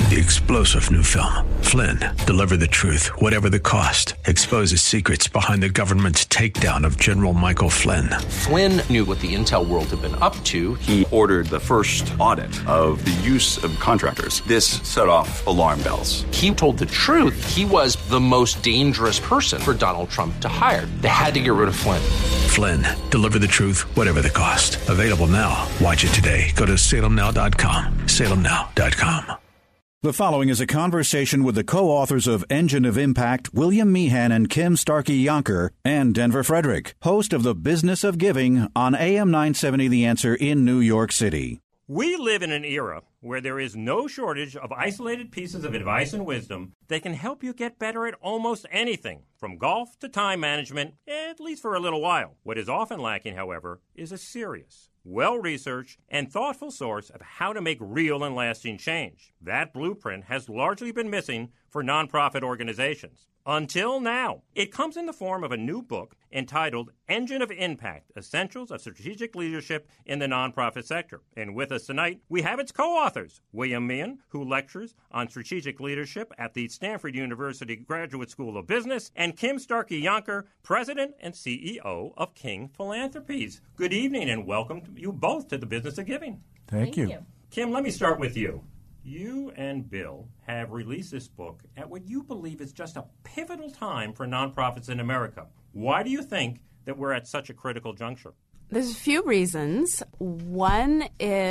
The explosive new film, Flynn, deliver the truth, whatever the cost, exposes secrets behind the government's takedown of General Michael Flynn. Flynn knew what the intel world had been up to. He ordered the first audit of the use of contractors. This set off alarm bells. He told the truth. He was the most dangerous person for Donald Trump to hire. They had to get rid of Flynn. Flynn, deliver the truth, whatever the cost. Available now. Watch it today. Go to salemnow.com. salemnow.com. The following is a conversation with the co-authors of Engine of Impact, William Meehan and Kim Starkey-Yonker, and Denver Frederick, host of The Business of Giving on AM 970 The Answer in New York City. We live in an era where there is no shortage of isolated pieces of advice and wisdom that can help you get better at almost anything, from golf to time management, at least for a little while. What is often lacking, however, is a serious, well-researched, and thoughtful source of how to make real and lasting change. That blueprint has largely been missing for nonprofit organizations. Until now. It comes in the form of a new book entitled Engine of Impact, Essentials of Strategic Leadership in the Nonprofit Sector. And with us tonight, we have its co-authors, William Meehan, who lectures on strategic leadership at the Stanford University Graduate School of Business, and Kim Starkey-Yonker, President and CEO of King Philanthropies. Good evening and welcome to you both to The Business of Giving. Thank you. Kim, let me start with you. You and Bill have released this book at what you believe is just a pivotal time for nonprofits in America. Why do you think that we're at such a critical juncture? There's a few reasons. One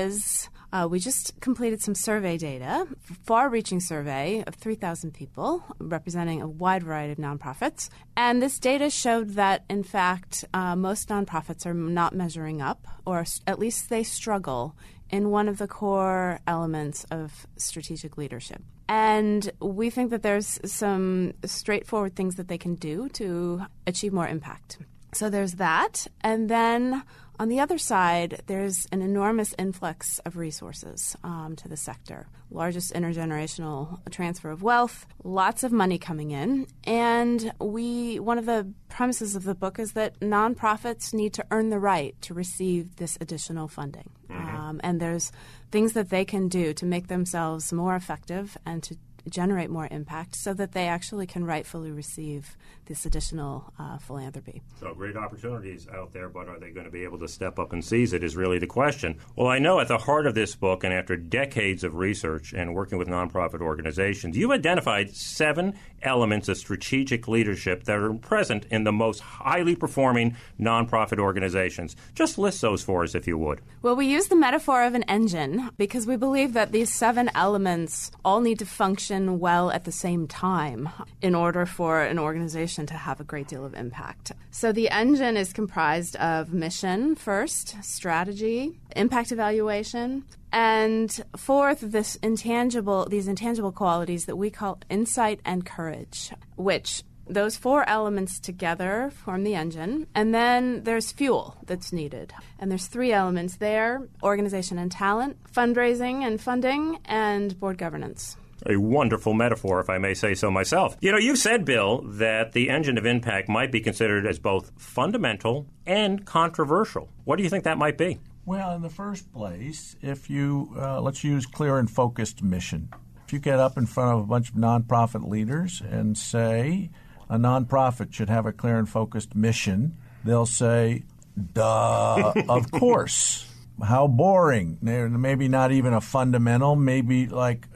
is we just completed some survey data, far-reaching survey of 3,000 people representing a wide variety of nonprofits. And this data showed that, in fact, most nonprofits are not measuring up, or at least they struggle in one of the core elements of strategic leadership. And we think that there's some straightforward things that they can do to achieve more impact. So there's that. And then on the other side, there's an enormous influx of resources to the sector. Largest intergenerational transfer of wealth, lots of money coming in. And one of the premises of the book is that nonprofits need to earn the right to receive this additional funding. And there's things that they can do to make themselves more effective and to generate more impact so that they actually can rightfully receive this additional philanthropy. So great opportunities out there, but are they going to be able to step up and seize it is really the question. Well, I know at the heart of this book, and after decades of research and working with nonprofit organizations, you've identified 7 elements of strategic leadership that are present in the most highly performing nonprofit organizations. Just list those for us, if you would. Well, we use the metaphor of an engine because we believe that these 7 elements all need to function well at the same time in order for an organization to have a great deal of impact. So the engine is comprised of mission first, strategy, impact evaluation, and fourth, these intangible qualities that we call insight and courage, which those 4 elements together form the engine. And then there's fuel that's needed. And there's 3 elements there: organization and talent, fundraising and funding, and board governance. A wonderful metaphor, if I may say so myself. You know, you said, Bill, that the engine of impact might be considered as both fundamental and controversial. What do you think that might be? Well, in the first place, if you, let's use clear and focused mission. If you get up in front of a bunch of nonprofit leaders and say a nonprofit should have a clear and focused mission, they'll say, duh, of course. How boring. Maybe not even a fundamental, maybe like,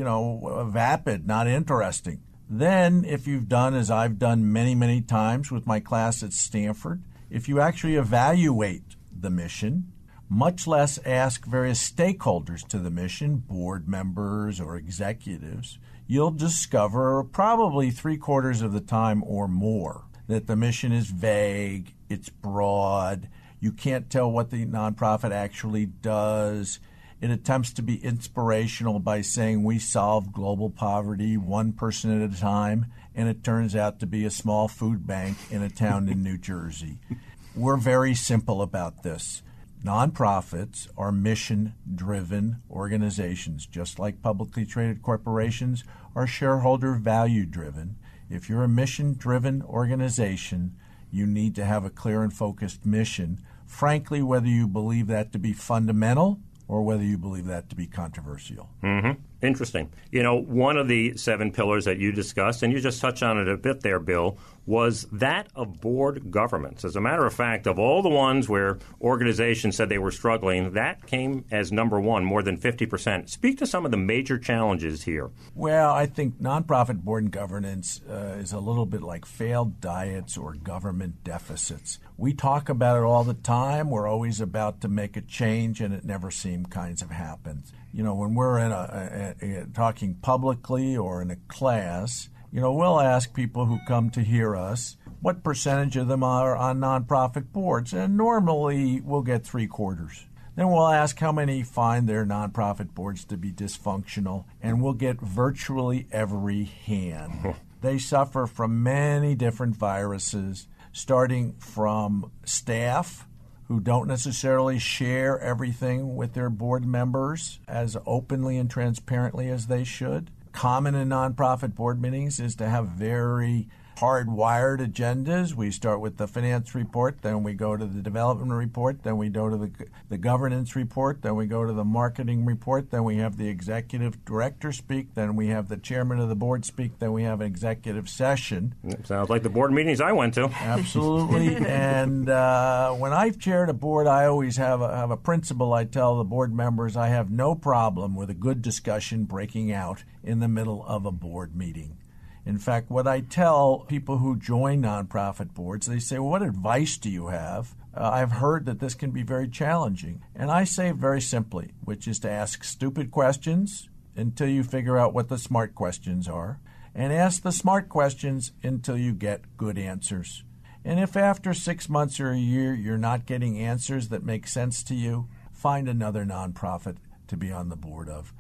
vapid, not interesting. Then if you've done, as I've done many, many times with my class at Stanford, if you actually evaluate the mission, much less ask various stakeholders to the mission, board members or executives, you'll discover probably 3/4 of the time or more that the mission is vague, it's broad. You can't tell what the nonprofit actually does. It attempts to be inspirational by saying we solve global poverty 1 person at a time, and it turns out to be a small food bank in a town in New Jersey. We're very simple about this. Nonprofits are mission-driven organizations, just like publicly traded corporations are shareholder value-driven. If you're a mission-driven organization, you need to have a clear and focused mission, frankly, whether you believe that to be fundamental or whether you believe that to be controversial. Mm-hmm. Interesting. One of the 7 pillars that you discussed, and you just touched on it a bit there, Bill, was that of board governance. As a matter of fact, of all the ones where organizations said they were struggling, that came as number 1, more than 50%. Speak to some of the major challenges here. Well, I think nonprofit board governance is a little bit like failed diets or government deficits. We talk about it all the time. We're always about to make a change, and it never seems kinds of happens. When we're talking publicly or in a class, we'll ask people who come to hear us what percentage of them are on nonprofit boards, and normally we'll get 3/4. Then we'll ask how many find their nonprofit boards to be dysfunctional, and we'll get virtually every hand. They suffer from many different viruses, starting from staff who don't necessarily share everything with their board members as openly and transparently as they should. Common in nonprofit board meetings is to have very hardwired agendas. We start with the finance report, then we go to the development report, then we go to the governance report, then we go to the marketing report, then we have the executive director speak, then we have the chairman of the board speak, then we have an executive session. Sounds like the board meetings I went to. Absolutely. And when I've chaired a board, I always have a principle. I tell the board members I have no problem with a good discussion breaking out in the middle of a board meeting. In fact, what I tell people who join nonprofit boards, they say, well, what advice do you have? I've heard that this can be very challenging. And I say it very simply, which is to ask stupid questions until you figure out what the smart questions are, and ask the smart questions until you get good answers. And if after 6 months or a year you're not getting answers that make sense to you, find another nonprofit to be on the board of.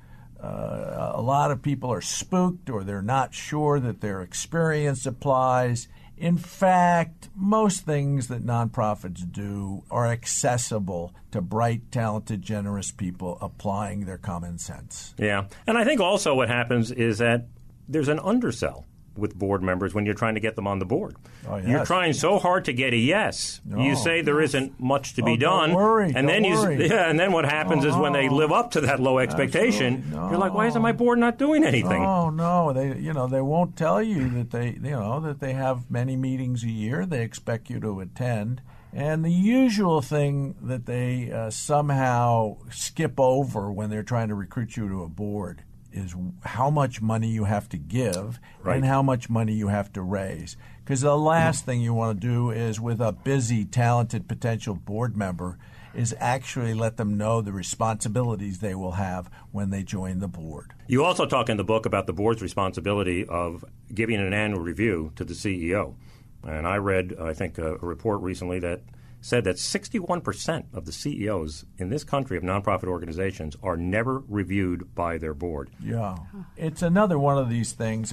A lot of people are spooked, or they're not sure that their experience applies. In fact, most things that nonprofits do are accessible to bright, talented, generous people applying their common sense. Yeah. And I think also what happens is that there's an undersell with board members when you're trying to get them on the board. Oh, yes. You're trying so hard to get a yes. No. You say there isn't much to be done. Don't worry, and then and then what happens is when they live up to that low expectation, you're like, why isn't my board not doing anything? Oh no, they won't tell you that they have many meetings a year. They expect you to attend. And the usual thing that they somehow skip over when they're trying to recruit you to a board is how much money you have to give and how much money you have to raise. Because the last thing you want to do is, with a busy, talented potential board member, is actually let them know the responsibilities they will have when they join the board. You also talk in the book about the board's responsibility of giving an annual review to the CEO. And I read, I think, a report recently that said that 61% of the CEOs in this country of nonprofit organizations are never reviewed by their board. Yeah. It's another one of these things.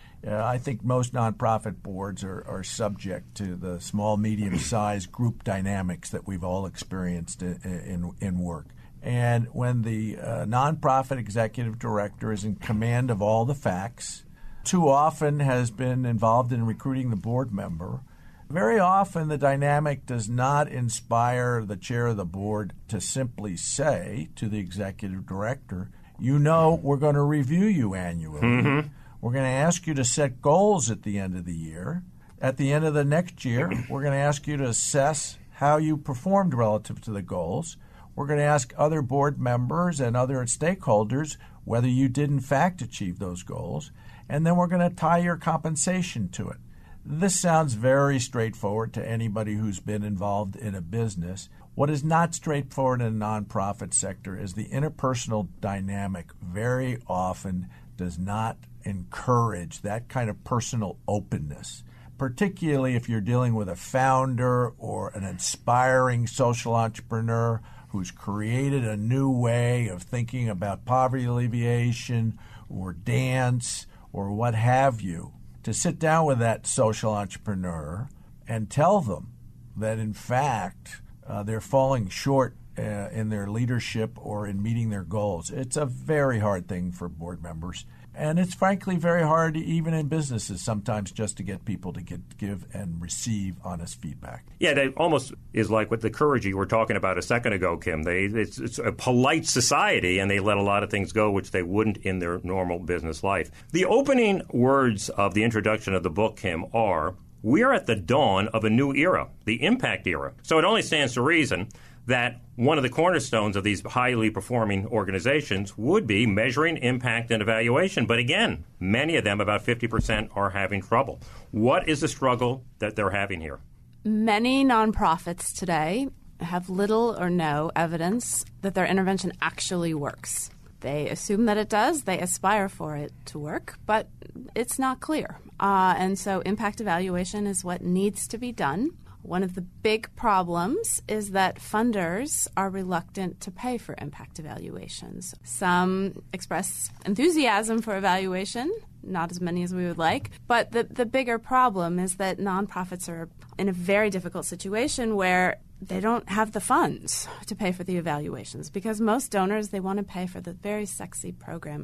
I think most nonprofit boards are subject to the small, medium-sized group dynamics that we've all experienced in work. And when the nonprofit executive director is in command of all the facts, too often has been involved in recruiting the board member, very often the dynamic does not inspire the chair of the board to simply say to the executive director, we're going to review you annually. Mm-hmm. We're going to ask you to set goals at the end of the year. At the end of the next year, we're going to ask you to assess how you performed relative to the goals. We're going to ask other board members and other stakeholders whether you did in fact achieve those goals. And then we're going to tie your compensation to it. This sounds very straightforward to anybody who's been involved in a business. What is not straightforward in the nonprofit sector is the interpersonal dynamic very often does not encourage that kind of personal openness, particularly if you're dealing with a founder or an inspiring social entrepreneur who's created a new way of thinking about poverty alleviation or dance or what have you. To sit down with that social entrepreneur and tell them that, in fact, they're falling short in their leadership or in meeting their goals. It's a very hard thing for board members. And it's frankly very hard, even in businesses, sometimes just to get people to give and receive honest feedback. Yeah, that almost is like what the courage you were talking about a second ago, Kim. It's a polite society, and they let a lot of things go which they wouldn't in their normal business life. The opening words of the introduction of the book, Kim, are, "We are at the dawn of a new era, the impact era." So it only stands to reason that one of the cornerstones of these highly performing organizations would be measuring impact and evaluation. But again, many of them, about 50%, are having trouble. What is the struggle that they're having here? Many nonprofits today have little or no evidence that their intervention actually works. They assume that it does. They aspire for it to work, but it's not clear. And so impact evaluation is what needs to be done. One of the big problems is that funders are reluctant to pay for impact evaluations. Some express enthusiasm for evaluation, not as many as we would like, but the bigger problem is that nonprofits are in a very difficult situation where they don't have the funds to pay for the evaluations because most donors, they want to pay for the very sexy program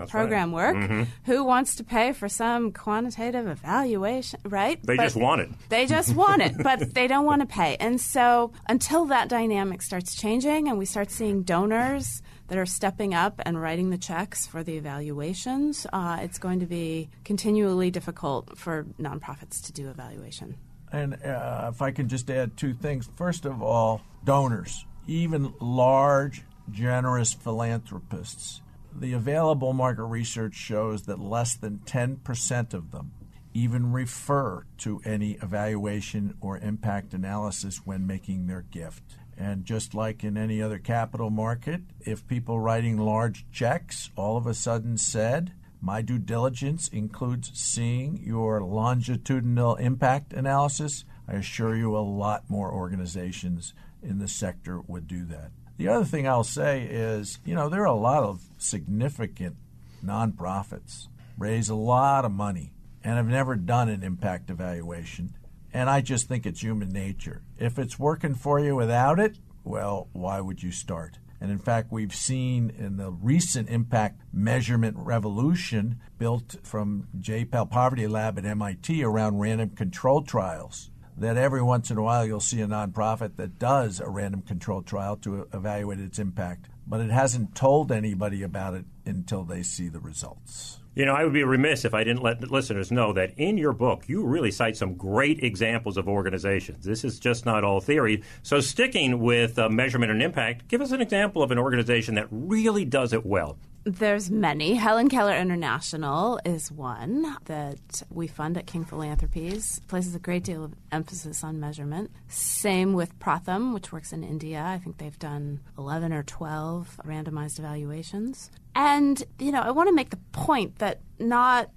work. Mm-hmm. Who wants to pay for some quantitative evaluation, right? They just want it. They just want it, but they don't want to pay. And so until that dynamic starts changing and we start seeing donors that are stepping up and writing the checks for the evaluations, it's going to be continually difficult for nonprofits to do evaluation. And if I can just add two things. First of all, donors, even large, generous philanthropists. The available market research shows that less than 10% of them even refer to any evaluation or impact analysis when making their gift. And just like in any other capital market, if people writing large checks all of a sudden said, "My due diligence includes seeing your longitudinal impact analysis," I assure you a lot more organizations in the sector would do that. The other thing I'll say is, there are a lot of significant nonprofits, raise a lot of money, and have never done an impact evaluation. And I just think it's human nature. If it's working for you without it, well, why would you start? And in fact, we've seen in the recent impact measurement revolution built from J-PAL Poverty Lab at MIT around random control trials, that every once in a while you'll see a nonprofit that does a random control trial to evaluate its impact, but it hasn't told anybody about it until they see the results. I would be remiss if I didn't let listeners know that in your book, you really cite some great examples of organizations. This is just not all theory. So sticking with measurement and impact, give us an example of an organization that really does it well. There's many. Helen Keller International is one that we fund at King Philanthropies. Places a great deal of emphasis on measurement. Same with Pratham, which works in India. I think they've done 11 or 12 randomized evaluations. And, I want to make the point that not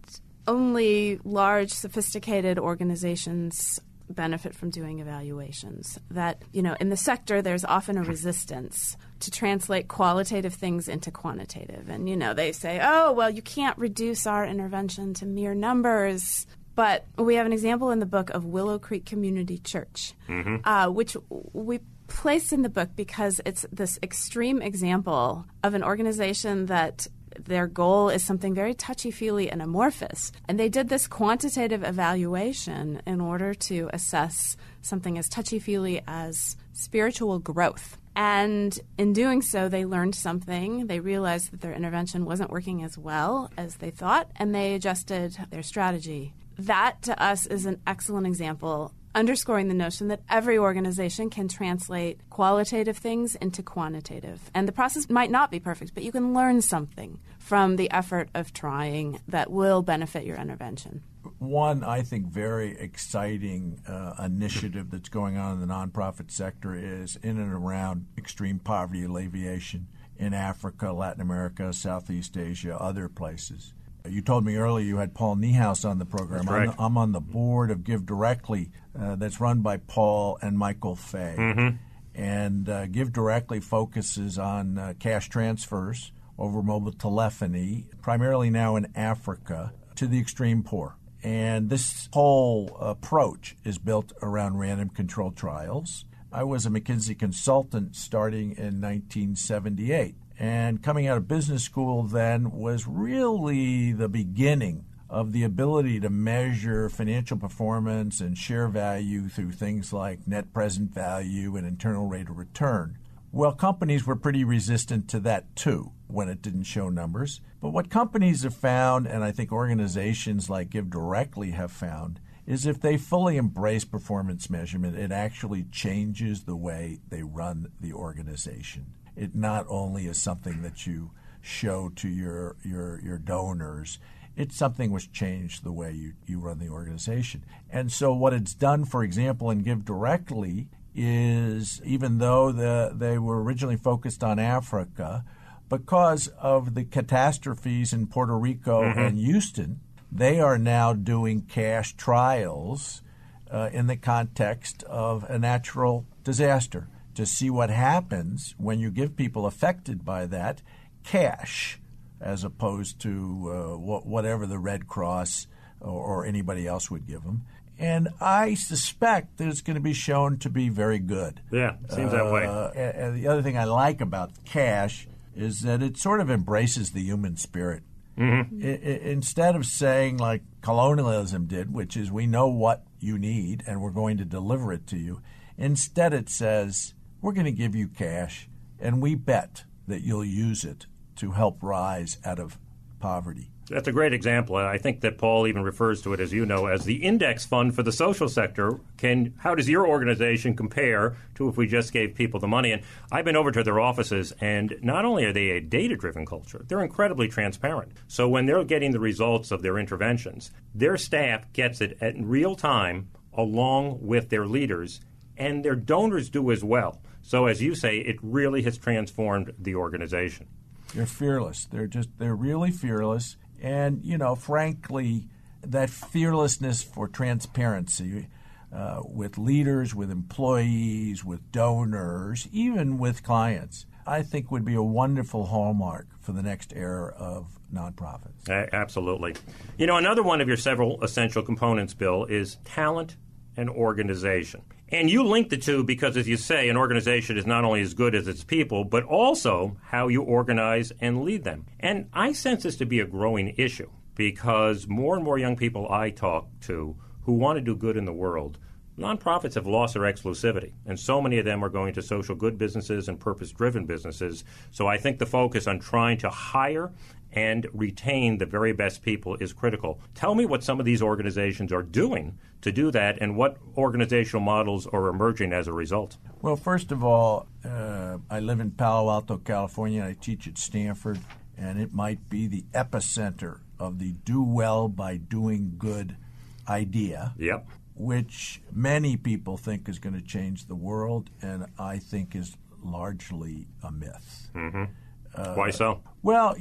only large, sophisticated organizations benefit from doing evaluations, that, in the sector there's often a resistance to translate qualitative things into quantitative. And, they say, oh, well, you can't reduce our intervention to mere numbers. But we have an example in the book of Willow Creek Community Church, which we placed in the book because it's this extreme example of an organization that their goal is something very touchy-feely and amorphous. And they did this quantitative evaluation in order to assess something as touchy-feely as spiritual growth. And in doing so, they learned something. They realized that their intervention wasn't working as well as they thought, and they adjusted their strategy. That, to us, is an excellent example underscoring the notion that every organization can translate qualitative things into quantitative. And the process might not be perfect, but you can learn something from the effort of trying that will benefit your intervention. One, I think, very exciting initiative that's going on in the nonprofit sector is in and around extreme poverty alleviation in Africa, Latin America, Southeast Asia, other places. You told me earlier you had Paul Niehaus on the program. I'm on the board of Give Directly that's run by Paul and Michael Fay. Mm-hmm. And Give Directly focuses on cash transfers over mobile telephony, primarily now in Africa, to the extreme poor. And this whole approach is built around random control trials. I was a McKinsey consultant starting in 1978. And coming out of business school then was really the beginning of the ability to measure financial performance and share value through things like net present value and internal rate of return. Well, companies were pretty resistant to that too when it didn't show numbers. But what companies have found, and I think organizations like GiveDirectly have found, is if they fully embrace performance measurement, it actually changes the way they run the organization. It not only is something that you show to your donors, it's something which changed the way you run the organization. And so what it's done, for example, in GiveDirectly is, even though they were originally focused on Africa, because of the catastrophes in Puerto Rico and Houston, they are now doing cash trials in the context of a natural disaster to see what happens when you give people affected by that cash, as opposed to whatever the Red Cross or anybody else would give them. And I suspect that it's going to be shown to be very good. Yeah, seems that way. And the other thing I like about cash is that it sort of embraces the human spirit. Instead of saying like colonialism did, which is we know what you need and we're going to deliver it to you, instead it says we're going to give you cash and we bet that you'll use it to help rise out of poverty. That's a great example. I think that Paul even refers to it, as you know, as the index fund for the social sector. How does your organization compare to if we just gave people the money? And I've been over to their offices, and not only are they a data-driven culture, they're incredibly transparent. So when they're getting the results of their interventions, their staff gets it in real time along with their leaders, and their donors do as well. So as you say, it really has transformed the organization. They're fearless. They're really fearless. And, frankly, that fearlessness for transparency with leaders, with employees, with donors, even with clients, I think would be a wonderful hallmark for the next era of nonprofits. Absolutely. Another one of your several essential components, Bill, is talent and organization. And you link the two because, as you say, an organization is not only as good as its people, but also how you organize and lead them. And I sense this to be a growing issue because more and more young people I talk to who want to do good in the world, nonprofits have lost their exclusivity, and so many of them are going to social good businesses and purpose-driven businesses. So I think the focus on trying to hire and retain the very best people is critical. Tell me what some of these organizations are doing to do that and what organizational models are emerging as a result. Well, first of all, I live in Palo Alto, California, and I teach at Stanford, and it might be the epicenter of the do well by doing good idea. Yep. Which many people think is going to change the world, and I think is largely a myth. Why so? Well,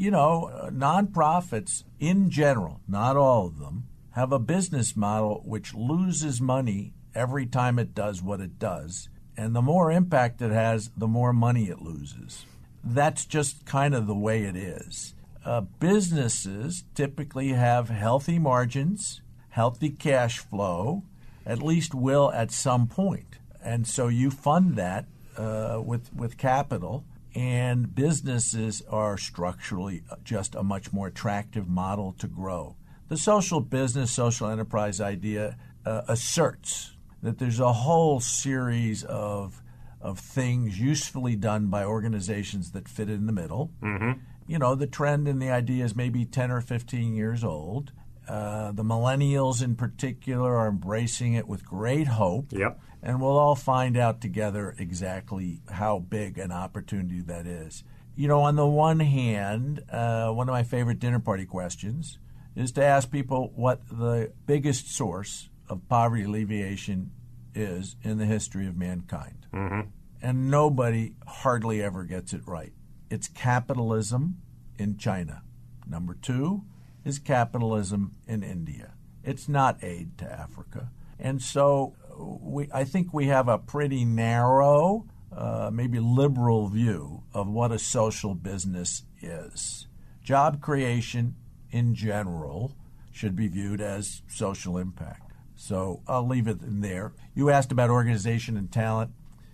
nonprofits in general, not all of them, have a business model which loses money every time it does what it does. And the more impact it has, the more money it loses. That's just kind of the way it is. Businesses typically have healthy margins, healthy cash flow, at least will at some point. And so you fund that with capital. And businesses are structurally just a much more attractive model to grow. The social business, social enterprise idea asserts that there's a whole series of things usefully done by organizations that fit in the middle. The trend and the idea is maybe 10 or 15 years old. The millennials in particular are embracing it with great hope. Yep. And we'll all find out together exactly how big an opportunity that is. On the one hand, one of my favorite dinner party questions is to ask people what the biggest source of poverty alleviation is in the history of mankind. And nobody hardly ever gets it right. It's capitalism in China. Number 2 is capitalism in India. It's not aid to Africa. And so I think we have a pretty narrow, maybe liberal view of what a social business is. Job creation in general should be viewed as social impact. So I'll leave it in there. You asked about organization and talent.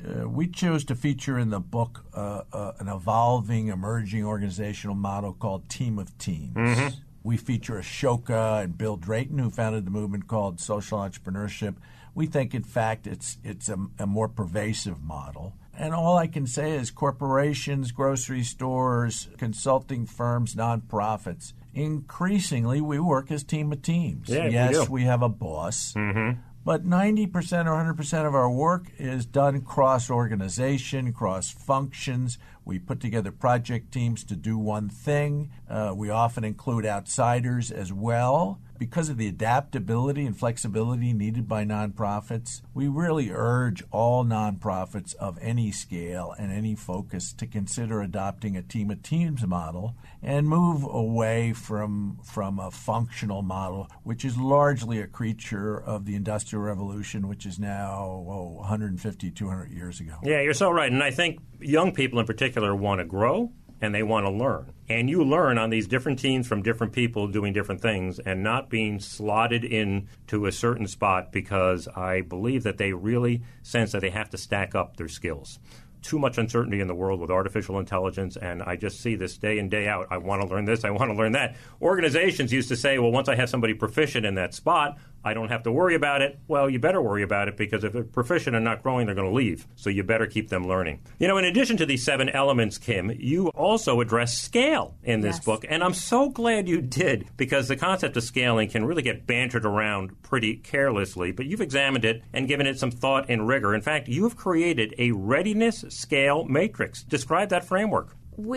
we chose to feature in the book an evolving, emerging organizational model called Team of Teams. Mm-hmm. We feature Ashoka and Bill Drayton, who founded the movement called social entrepreneurship. We think, in fact, it's a more pervasive model. And all I can say is corporations, grocery stores, consulting firms, nonprofits, increasingly we work as Team of Teams. Yeah, yes, we have a boss. Mm-hmm. But 90% or 100% of our work is done cross-organization, cross-functions. We put together project teams to do one thing. We often include outsiders as well. Because of the adaptability and flexibility needed by nonprofits, we really urge all nonprofits of any scale and any focus to consider adopting a team of teams model and move away from a functional model, which is largely a creature of the Industrial Revolution, which is now 150, 200 years ago. Yeah, you're so right. And I think young people in particular want to grow and they want to learn. And you learn on these different teams from different people doing different things and not being slotted into a certain spot because I believe that they really sense that they have to stack up their skills. Too much uncertainty in the world with artificial intelligence, and I just see this day in, day out. I want to learn this, I want to learn that. Organizations used to say, well, once I have somebody proficient in that spot, I don't have to worry about it. Well, you better worry about it because if they're proficient and not growing, they're going to leave. So you better keep them learning. You know, in addition to these 7 elements, Kim, you also address scale in this book. And I'm so glad you did because the concept of scaling can really get bantered around pretty carelessly. But you've examined it and given it some thought and rigor. In fact, you have created a readiness scale matrix. Describe that framework.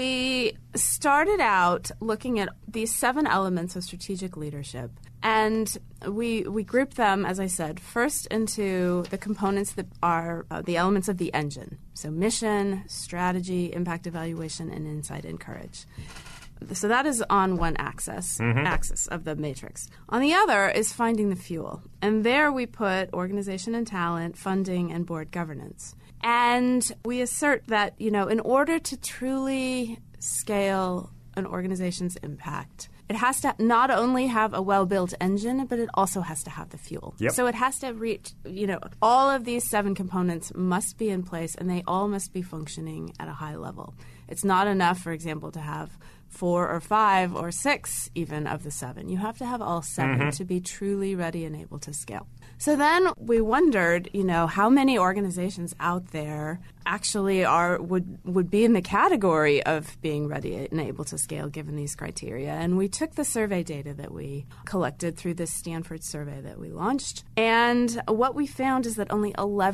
We started out looking at these 7 elements of strategic leadership, and we grouped them, as I said, first into the components that are the elements of the engine. So mission, strategy, impact evaluation, and insight and courage. So that is on one axis of the matrix. On the other is finding the fuel. And there we put organization and talent, funding, and board governance. And we assert that, you know, in order to truly scale an organization's impact, it has to not only have a well-built engine, but it also has to have the fuel. Yep. So it has to reach, you know, all of these 7 components must be in place, and they all must be functioning at a high level. It's not enough, for example, to have 4 or 5 or 6 even of the 7. You have to have all 7 to be truly ready and able to scale. So then we wondered, you know, how many organizations out there actually would be in the category of being ready and able to scale given these criteria. And we took the survey data that we collected through this Stanford survey that we launched. And what we found is that only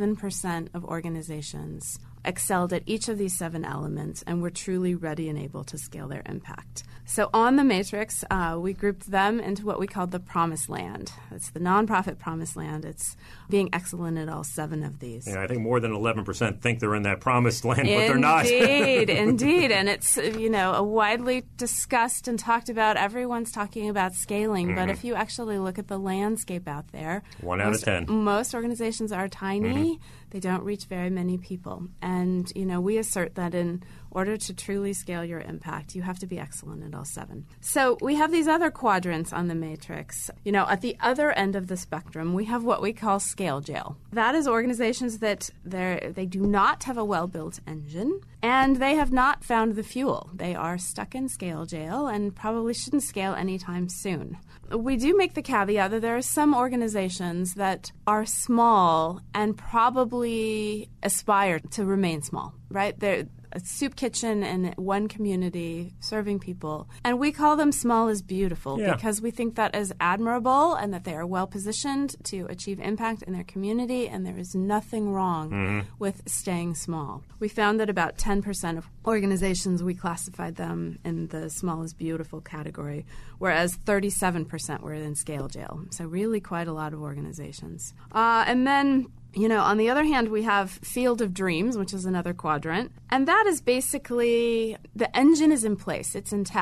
11% of organizations excelled at each of these 7 elements and were truly ready and able to scale their impact. So on the matrix, we grouped them into what we called the promised land. It's the nonprofit promised land. It's being excellent at all 7 of these. Yeah, I think more than 11% think they're in that promised land, but they're not. Indeed. And it's, you know, a widely discussed and talked about. Everyone's talking about scaling, but if you actually look at the landscape out there, 1 out of 10. Most organizations are tiny. They don't reach very many people. And, you know, we assert that in order to truly scale your impact, you have to be excellent at all 7. So we have these other quadrants on the matrix. You know, at the other end of the spectrum, we have what we call scale jail. That is organizations that they do not have a well-built engine, and they have not found the fuel. They are stuck in scale jail and probably shouldn't scale anytime soon. We do make the caveat that there are some organizations that are small and probably aspire to remain small, right? They're a soup kitchen in one community serving people. And we call them small is beautiful because we think that is admirable and that they are well positioned to achieve impact in their community, and there is nothing wrong with staying small. We found that about 10% of organizations, we classified them in the small is beautiful category, whereas 37% were in scale jail. So really quite a lot of organizations. And then, you know, on the other hand, we have Field of Dreams, which is another quadrant. And that is basically the engine is in place. It's intact.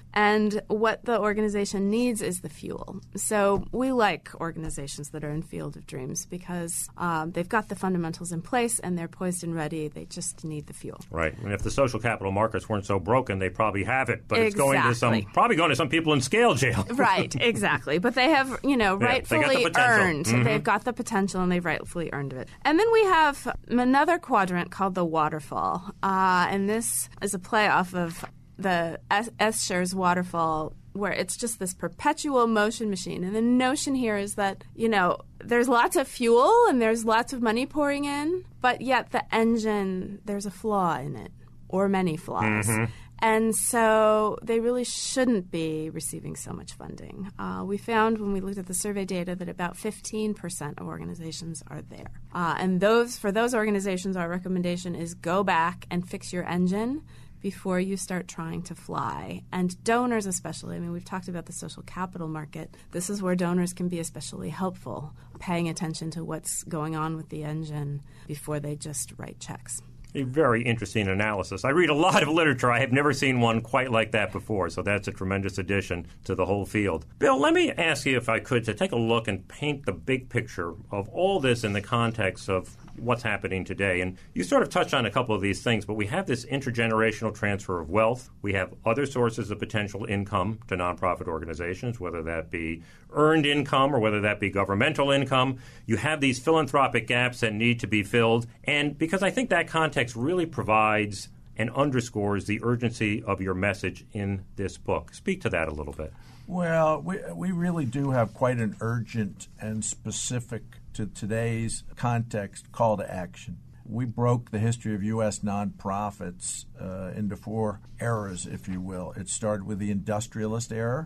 And what the organization needs is the fuel. So we like organizations that are in Field of Dreams because they've got the fundamentals in place and they're poised and ready. They just need the fuel. Right. And if the social capital markets weren't so broken, they probably have it. But Exactly. it's probably going to some people in scale jail. Right, exactly. But they have, rightfully earned. Mm-hmm. They've got the potential and they've rightfully earned it. And then we have another quadrant called the waterfall. And this is a play off of the Escher's waterfall, where it's just this perpetual motion machine. And the notion here is that, there's lots of fuel and there's lots of money pouring in, but yet the engine, there's a flaw in it, or many flaws. Mm-hmm. And so they really shouldn't be receiving so much funding. We found when we looked at the survey data that about 15% of organizations are there. And for those organizations, our recommendation is go back and fix your engine before you start trying to fly. And donors especially, we've talked about the social capital market. This is where donors can be especially helpful, paying attention to what's going on with the engine before they just write checks. A very interesting analysis. I read a lot of literature. I have never seen one quite like that before, so that's a tremendous addition to the whole field. Bill, let me ask you, if I could, to take a look and paint the big picture of all this in the context of what's happening today. And you sort of touched on a couple of these things, but we have this intergenerational transfer of wealth. We have other sources of potential income to nonprofit organizations, whether that be earned income or whether that be governmental income. You have these philanthropic gaps that need to be filled. And because I think that context really provides and underscores the urgency of your message in this book. Speak to that a little bit. Well, we really do have quite an urgent and specific to today's context call to action. We broke the history of U.S. nonprofits into 4 eras, if you will. It started with the industrialist era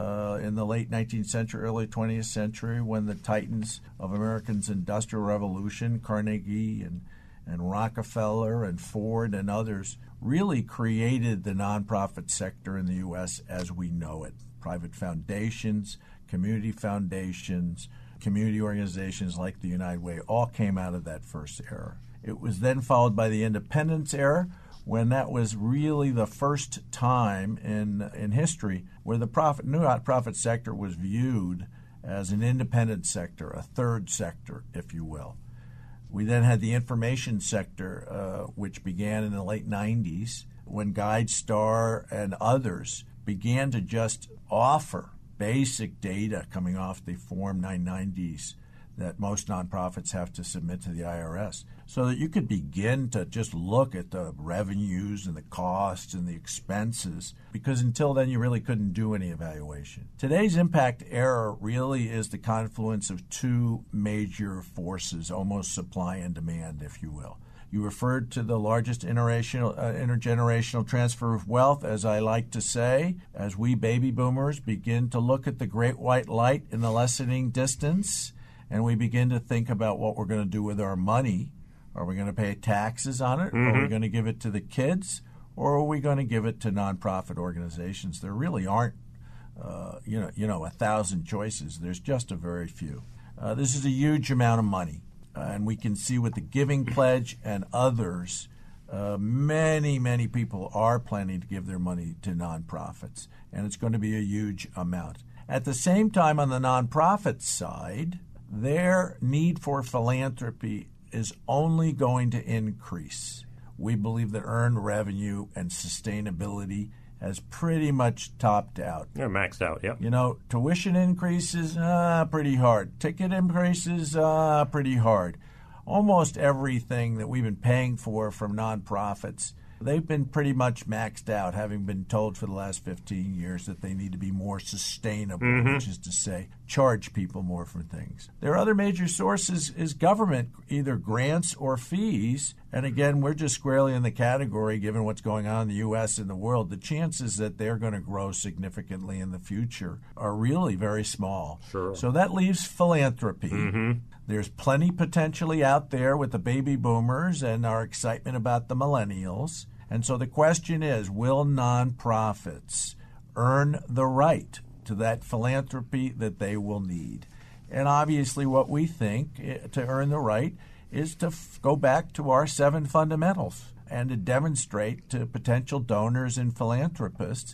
in the late 19th century, early 20th century, when the titans of America's industrial revolution, Carnegie and Rockefeller and Ford and others, really created the nonprofit sector in the U.S. as we know it. Private foundations, community organizations like the United Way all came out of that first era. It was then followed by the independence era, when that was really the first time in history where the nonprofit sector was viewed as an independent sector, a third sector, if you will. We then had the information sector, which began in the late 90s, when GuideStar and others began to just offer basic data coming off the Form 990s that most nonprofits have to submit to the IRS, so that you could begin to just look at the revenues and the costs and the expenses, because until then you really couldn't do any evaluation. Today's impact era really is the confluence of 2 major forces, almost supply and demand, if you will. You referred to the largest intergenerational transfer of wealth, as I like to say, as we baby boomers begin to look at the great white light in the lessening distance, and we begin to think about what we're going to do with our money. Are we going to pay taxes on it? Mm-hmm. Are we going to give it to the kids? Or are we going to give it to nonprofit organizations? There really aren't, 1,000 choices. There's just a very few. This is a huge amount of money. And we can see with the Giving Pledge and others, many, many people are planning to give their money to nonprofits, and it's going to be a huge amount. At the same time, on the nonprofit side, their need for philanthropy is only going to increase. We believe that earned revenue and sustainability has pretty much topped out. Yeah, maxed out, yep. Tuition increases, pretty hard. Ticket increases, pretty hard. Almost everything that we've been paying for from nonprofits, they've been pretty much maxed out, having been told for the last 15 years that they need to be more sustainable, which is to say, charge people more for things. Their other major sources is government, either grants or fees. And again, we're just squarely in the category, given what's going on in the U.S. and the world. The chances that they're going to grow significantly in the future are really very small. Sure. So that leaves philanthropy. Mm-hmm. There's plenty potentially out there with the baby boomers and our excitement about the millennials. And so the question is, will nonprofits earn the right to that philanthropy that they will need? And obviously what we think to earn the right is to go back to our 7 fundamentals and to demonstrate to potential donors and philanthropists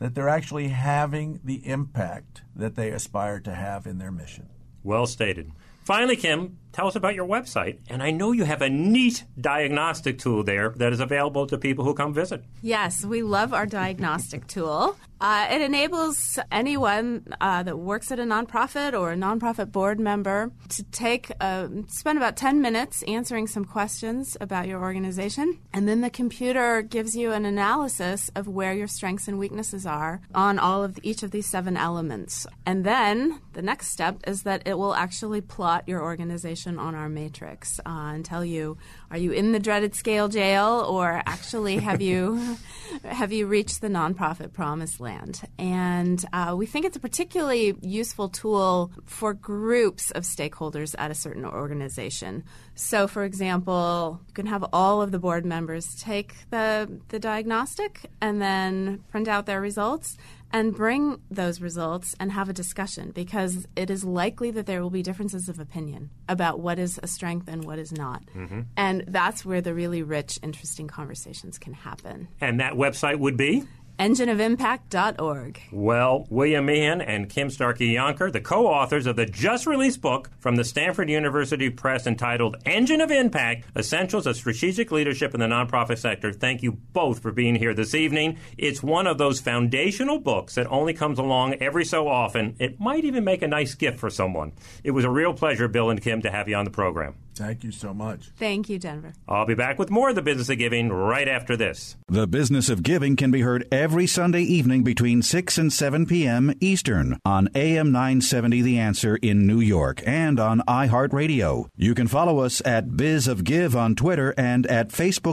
that they're actually having the impact that they aspire to have in their mission. Well stated. Finally, Kim, tell us about your website. And I know you have a neat diagnostic tool there that is available to people who come visit. Yes, we love our diagnostic tool. It enables anyone that works at a nonprofit or a nonprofit board member to spend about 10 minutes answering some questions about your organization. And then the computer gives you an analysis of where your strengths and weaknesses are on each of these 7 elements. And then the next step is that it will actually plot your organization on our matrix and tell you, are you in the dreaded scale jail, or actually have you reached the nonprofit promised land? And we think it's a particularly useful tool for groups of stakeholders at a certain organization. So, for example, you can have all of the board members take the diagnostic and then print out their results and bring those results and have a discussion, because it is likely that there will be differences of opinion about what is a strength and what is not. Mm-hmm. And that's where the really rich, interesting conversations can happen. And that website would be? EngineOfImpact.org. Well, William Meehan and Kim Starkey-Yonker, the co-authors of the just-released book from the Stanford University Press entitled Engine of Impact, Essentials of Strategic Leadership in the Nonprofit Sector. Thank you both for being here this evening. It's one of those foundational books that only comes along every so often. It might even make a nice gift for someone. It was a real pleasure, Bill and Kim, to have you on the program. Thank you so much. Thank you, Denver. I'll be back with more of The Business of Giving right after this. The Business of Giving can be heard every Sunday evening between 6 and 7 p.m. Eastern on AM 970 The Answer in New York and on iHeartRadio. You can follow us at Biz of Give on Twitter and at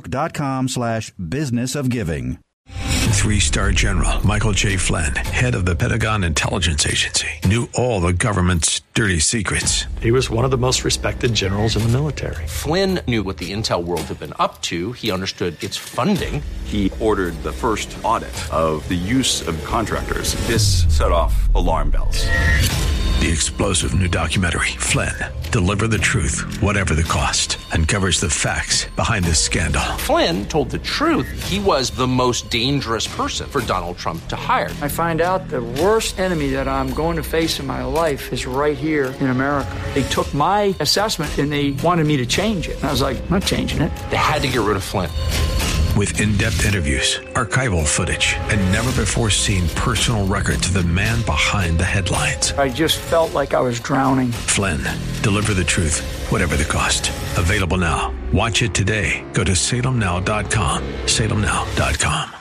Facebook.com/businessofgiving. 3-star General Michael J. Flynn, head of the Pentagon Intelligence Agency, knew all the government's dirty secrets. He was one of the most respected generals in the military. Flynn knew what the intel world had been up to. He understood its funding. He ordered the first audit of the use of contractors. This set off alarm bells. The explosive new documentary, Flynn, Deliver the Truth, Whatever the Cost, uncovers the facts behind this scandal. Flynn told the truth. He was the most dangerous person for Donald Trump to hire. I find out the worst enemy that I'm going to face in my life is right here in America. They took my assessment and they wanted me to change it. And I was like, I'm not changing it. They had to get rid of Flynn. With in-depth interviews, archival footage, and never-before-seen personal records of the man behind the headlines. I just felt like I was drowning. Flynn, Deliver the Truth, Whatever the Cost. Available now. Watch it today. Go to salemnow.com. salemnow.com.